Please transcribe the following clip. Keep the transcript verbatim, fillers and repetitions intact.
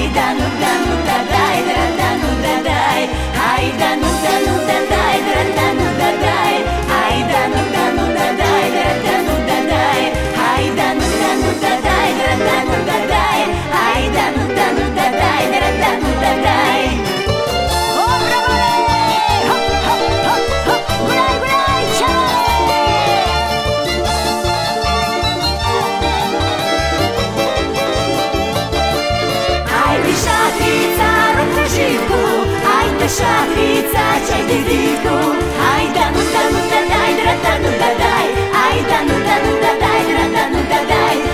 da nu da nu da dai, da da nu da dai, ai da nu da nu da dai, da da nu da dai, ai da nu da nu da dai, da da nu da dai, ai da nu da nu da dai, da da nu da dai, ai da nu da nu da dai, da da nu da dai. Oh bravole, hop hop hop hop, gulai gulai ciao. Шахрица, рукоживку, ай да шахрица, чай дивитку, ай да ну да ну да дай, да да ну да дай, ай да ну да ну да дай, да да ну да дай.